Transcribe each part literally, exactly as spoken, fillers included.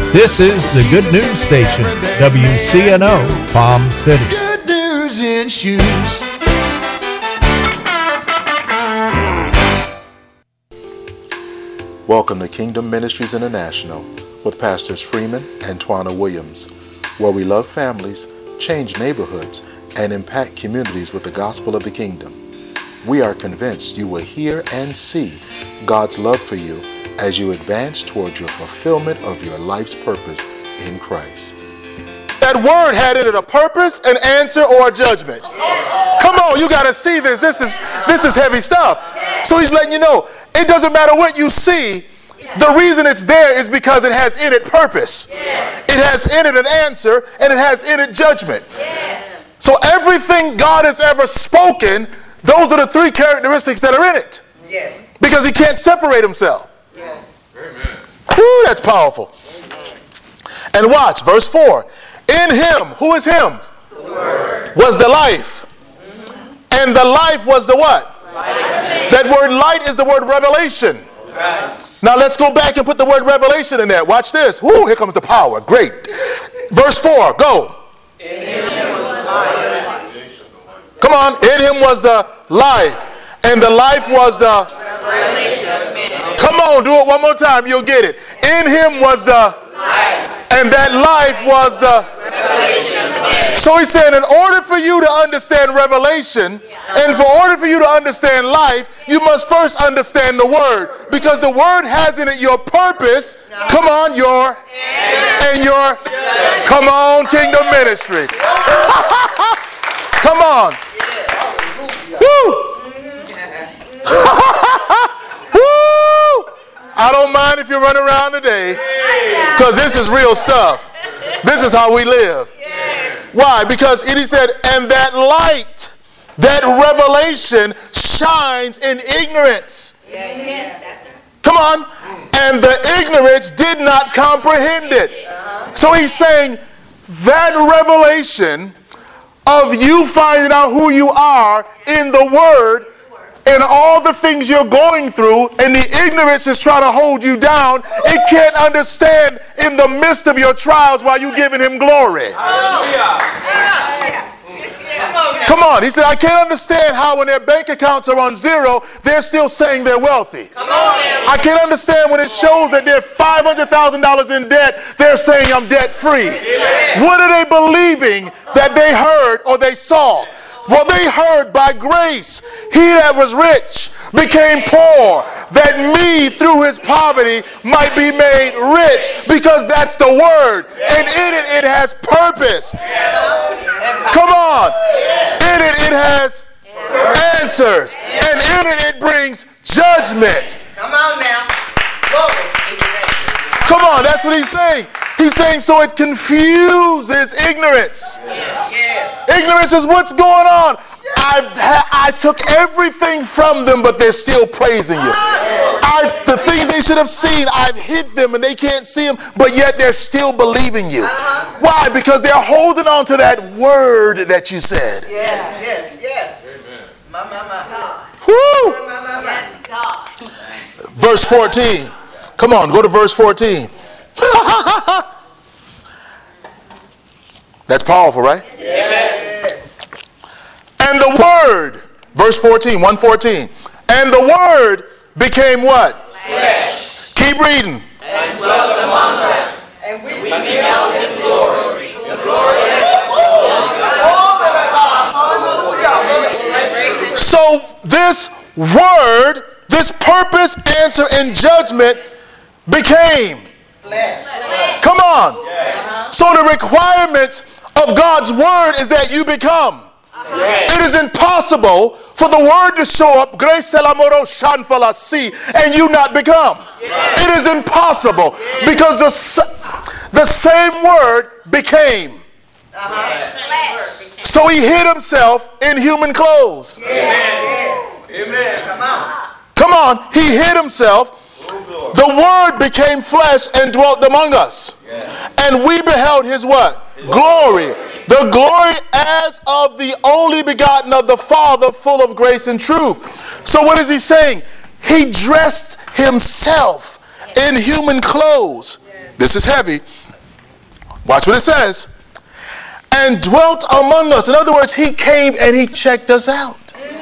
This is the Good News Station, W C N O, Palm City. Good news in shoes. Welcome to Kingdom Ministries International with Pastors Freeman and Twana Williams, where we love families, change neighborhoods, and impact communities with the gospel of the kingdom. We are convinced you will hear and see God's love for you as you advance towards your fulfillment of your life's purpose in Christ. That word had in it a purpose, an answer, or a judgment. Come on, you got to see this. This is this is heavy stuff. So he's letting you know, it doesn't matter what you see. The reason it's there is because it has in it purpose. It has in it an answer, and it has in it judgment. So everything God has ever spoken, those are the three characteristics that are in it. Because he can't separate himself. Yes. Amen. Whew, that's powerful. And watch, verse four. In him, who is him? The word. Was the life. And the life was the what? Light. That word light is the word revelation. Right. Now let's go back and put the word revelation in there. Watch this. Whoo, here comes the power. Great. Verse four, go. In him was life. Come on. In him was the life. And the life was the revelation of men. Come on, do it one more time. You'll get it. In him was the Life. And that life was the Revelation of men. So he's saying in order for you to understand revelation and for order for you to understand life, you must first understand the word. Because the word has in it your purpose. Come on, your and your come on, kingdom ministry. Come on. Woo. Woo! I don't mind if you run around today, because this is real stuff. This is how we live. Why? Because it is said, and that light, that revelation shines in ignorance. Come on. And the ignorance did not comprehend it. So he's saying that revelation of you finding out who you are in the word and all the things you're going through, and the ignorance is trying to hold you down, it can't understand in the midst of your trials while you're giving him glory. Come on. He said, I can't understand how when their bank accounts are on zero, they're still saying they're wealthy. I can't understand when it shows that they're five hundred thousand dollars in debt, they're saying I'm debt free. What are they believing that they heard or they saw? Well, they heard by grace, he that was rich became poor, that me through his poverty might be made rich, because that's the word. And in it, it has purpose. Come on. In it, it has answers. And in it, it brings judgment. Come on now. Come on, that's what he's saying. He's saying so it confuses ignorance. Ignorance is what's going on. I've ha- I took everything from them, but they're still praising you. I, the things they should have seen, I've hid them and they can't see them, but yet they're still believing you. Why? Because they're holding on to that word that you said. Yes, yes, yes. Amen. My, my, my. Woo! My, my, my. Verse fourteen. Come on, go to verse fourteen. That's powerful, right? Yes. And the word, verse fourteen, one fourteen. And the word became what? Flesh. Keep reading. And dwelt among us. And we beheld his glory. The glory of the So this word, this purpose, answer, and judgment became flesh. Come on. So the requirements of God's word is that you become. It is impossible for the word to show up, grace and you not become. It is impossible because the, the same word became. So he hid himself in human clothes. Amen. Come on. Come on, he hid himself. The word became flesh and dwelt among us. And we beheld his what? Glory. The glory as of the only begotten of the Father, full of grace and truth. So what is he saying? He dressed himself in human clothes. This is heavy. Watch what it says. And dwelt among us. In other words, he came and he checked us out.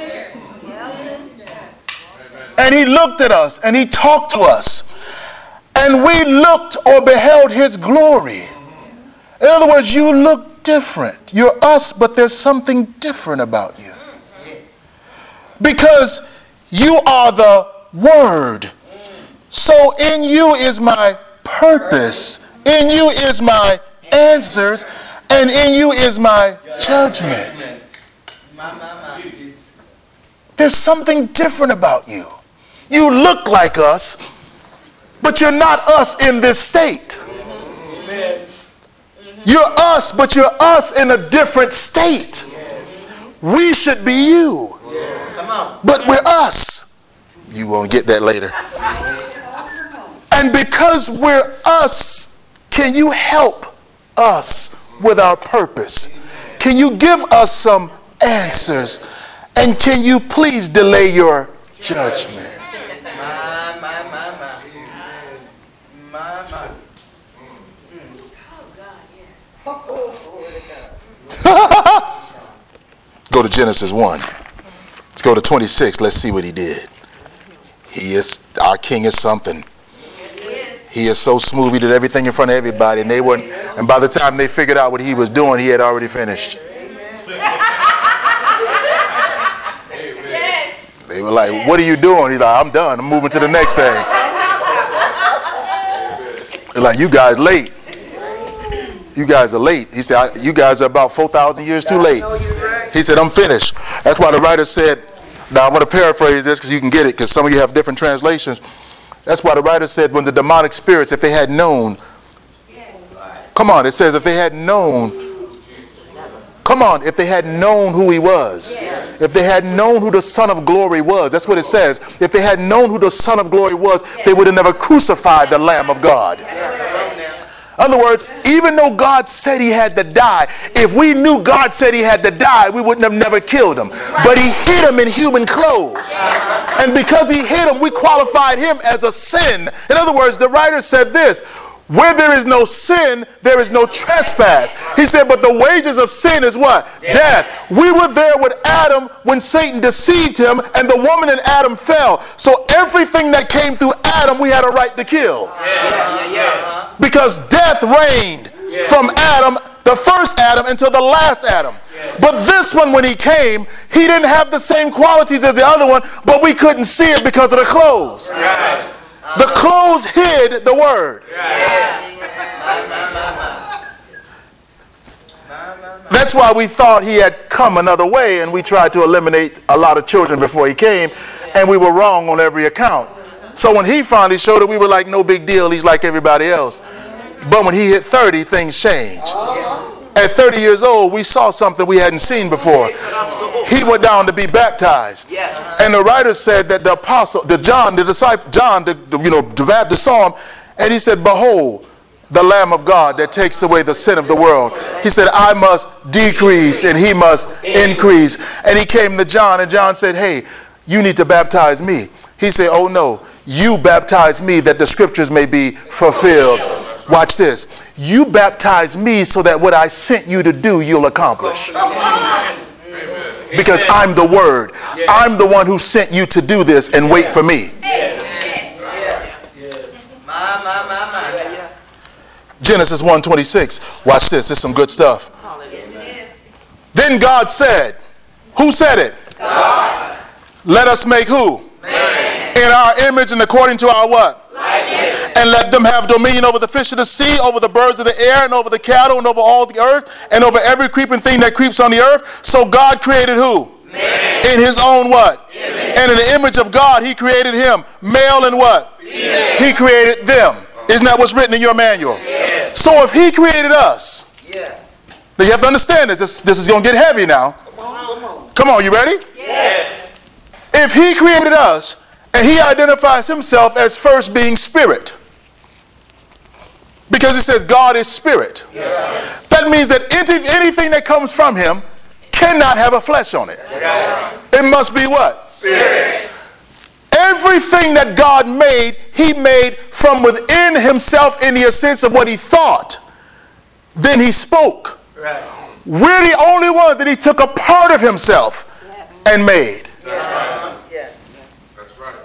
And he looked at us and he talked to us. And we looked or beheld his glory. In other words, you look different. You're us, but there's something different about you. Because you are the Word. So in you is my purpose. In you is my answers. And in you is my judgment. There's something different about you. You look like us, but you're not us in this state. You're us, but you're us in a different state. We should be you, but we're us. You won't get that later. And because we're us, can you help us with our purpose? Can you give us some answers? And can you please delay your judgment? Go to Genesis one. Let's go to twenty-six. Let's see what he did. He is, our king is something. He is so smooth. He did everything in front of everybody. And they weren't, and by the time they figured out what he was doing, he had already finished. They were like, what are you doing? He's like, I'm done. I'm moving to the next thing. They're like, you guys late. You guys are late. He said, you guys are about four thousand years too late. He said, I'm finished. That's why the writer said, now I'm going to paraphrase this because you can get it, because some of you have different translations. That's why the writer said, when the demonic spirits, if they had known, come on, it says if they had known, come on, if they had known who he was, if they had known who the Son of Glory was, that's what it says. If they had known who the Son of Glory was, they would have never crucified the Lamb of God. In other words, even though God said he had to die, if we knew God said he had to die, we wouldn't have never killed him. But he hid him in human clothes. And because he hid him, we qualified him as a sin. In other words, the writer said this, where there is no sin, there is no trespass. He said, but the wages of sin is what? Death. We were there with Adam when Satan deceived him and the woman and Adam fell. So everything that came through Adam, we had a right to kill. Because death reigned from Adam, the first Adam, until the last Adam. But this one, when he came, he didn't have the same qualities as the other one, but we couldn't see it because of the clothes. The clothes hid the word. That's why we thought he had come another way, and we tried to eliminate a lot of children before he came, and we were wrong on every account. So when he finally showed it, we were like, no big deal, he's like everybody else. But when he hit thirty, things changed. At thirty years old, we saw something we hadn't seen before. He went down to be baptized. And the writer said that the apostle, the John, the disciple, John, the, the, you know, the Baptist saw him, and he said, behold, the Lamb of God that takes away the sin of the world. He said, I must decrease and he must increase. And he came to John, and John said, hey, you need to baptize me. He said, oh no, you baptize me that the scriptures may be fulfilled. Watch this. You baptize me so that what I sent you to do, you'll accomplish. Because I'm the Word. I'm the one who sent you to do this, and wait for me. Genesis one twenty-six. Watch this. This is some good stuff. Then God said, who said it? God. Let us make who? Man. In our image and according to our what? Likeness. And let them have dominion over the fish of the sea, over the birds of the air, and over the cattle, and over all the earth, and over every creeping thing that creeps on the earth. So God created who? Man. In his own what? Image. And in the image of God, he created him. Male and what? Female. He created them. Isn't that what's written in your manual? Yes. So if he created us, yes. Now you have to understand this. This, this is going to get heavy now. Come on. Come on, you ready? Yes. If he created us, and he identifies himself as first being spirit, because it says God is spirit. Yes. That means that any, anything that comes from him cannot have a flesh on it. Yes. It must be what? Spirit. everything that God made, he made from within himself in the sense of what he thought. Then he spoke. Right. We're the only ones that he took a part of himself Yes. and made. Yes. Yes. That's right.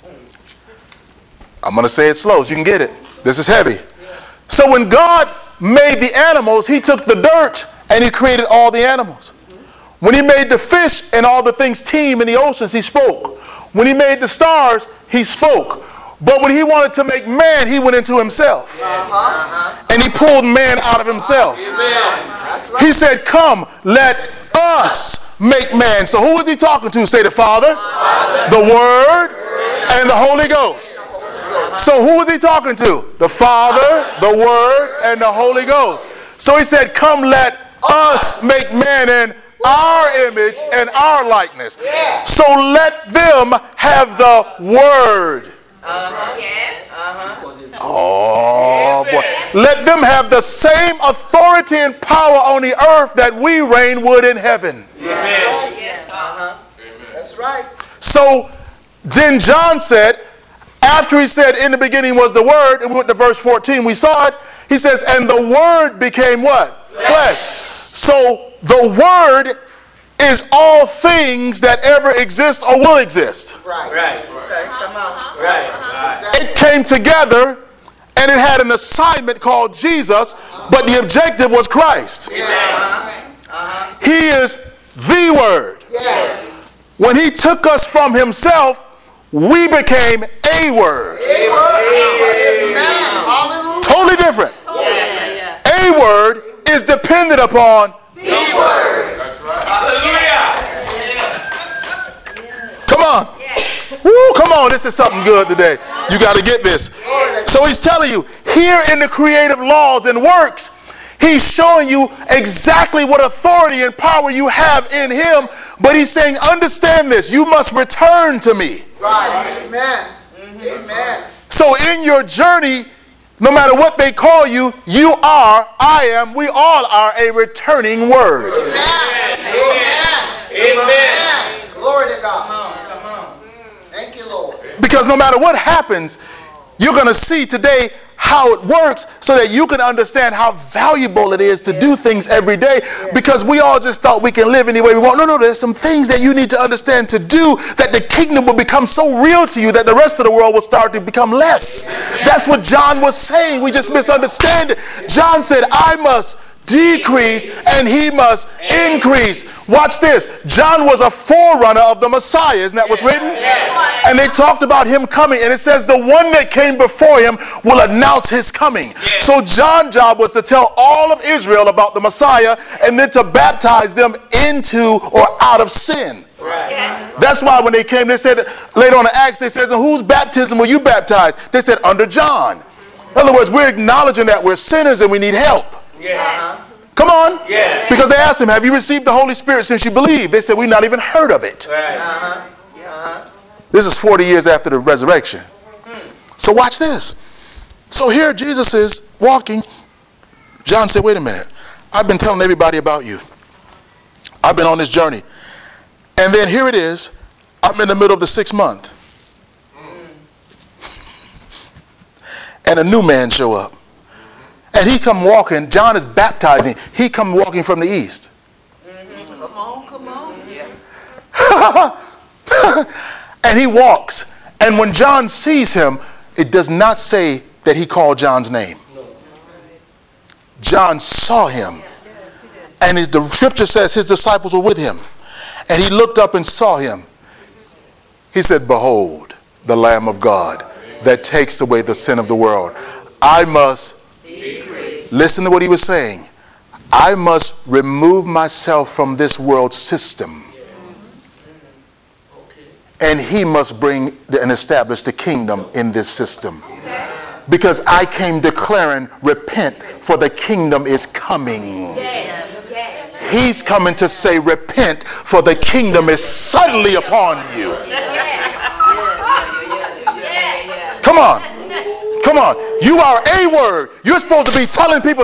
I'm going to say it slow so you can get it. This is heavy. So when God made the animals, he took the dirt and he created all the animals. When he made the fish and all the things teem in the oceans, he spoke. When he made the stars, he spoke. But when he wanted to make man, he went into himself. Uh-huh. And he pulled man out of himself. Amen. He said, come, let us make man. So who was he talking to? Say the Father, the Word, and the Holy Ghost. So who was he talking to? The Father, the Word, and the Holy Ghost. So he said, come, let us make man in our image and our likeness. So let them have the Word. Uh-huh. Yes. Uh-huh. Oh, boy. Let them have the same authority and power on the earth that we reign would in heaven. Amen. Yes. Uh-huh. That's right. So then John said, after he said in the beginning was the Word, and we went to verse fourteen, we saw it, he says, and the Word became what? Flesh. So the Word is all things that ever exist or will exist. Right. Right. Okay, come on. Right. It came together and it had an assignment called Jesus, but the objective was Christ. Uh-huh. He is the Word. Yes. When he took us from himself, we became a Word. Amen. Hallelujah. Totally different. Yeah. A Word is dependent upon The Word. That's right. Hallelujah. Come on. Woo, come on. This is something good today. You got to get this. So he's telling you, here in the creative laws and works, he's showing you exactly what authority and power you have in him. But he's saying, understand this. You must return to me. Right. Amen. Amen. So in your journey, no matter what they call you, you are, I am, we all are a returning word. Amen. Amen. Amen. Glory to God. Come on. Come on. Thank you, Lord. Because no matter what happens, you're going to see today how it works so that you can understand how valuable it is to do things every day, because we all just thought we can live any way we want. No, no, there's some things that you need to understand to do that the kingdom will become so real to you that the rest of the world will start to become less. That's what John was saying. We just misunderstand it. John said, I must decrease and he must increase. Watch this. John was a forerunner of the Messiah. Isn't that what's written? And they talked about him coming, and it says the one that came before him will announce his coming. So John's job was to tell all of Israel about the Messiah and then to baptize them into or out of sin. Right. That's why when they came, they said, later on in Acts, they said, whose baptism were you baptized? They said, under John. In other words, we're acknowledging that we're sinners and we need help. Yes. Come on. Yes. Because they asked him, have you received the Holy Spirit since you believe? They said, we've not even heard of it. Right. Uh-huh. Uh-huh. This is forty years after the resurrection. So watch this. So here Jesus is walking. John said, wait a minute. I've been telling everybody about you. I've been on this journey. And then here it is. I'm in the middle of the sixth month. And a new man show up. And he come walking. John is baptizing. He come walking from the east. Mm-hmm. Come on, come on. Yeah. And he walks. And when John sees him, it does not say that he called John's name. John saw him. And his, the scripture says his disciples were with him. And he looked up and saw him. He said, behold, the Lamb of God that takes away the sin of the world. I must decrease. Listen to what he was saying. I must remove myself from this world system. And he must bring and establish the kingdom in this system. Because I came declaring, repent, for the kingdom is coming. He's coming to say, repent, for the kingdom is suddenly upon you. Come on. Come on. You are a word. You're supposed to be telling people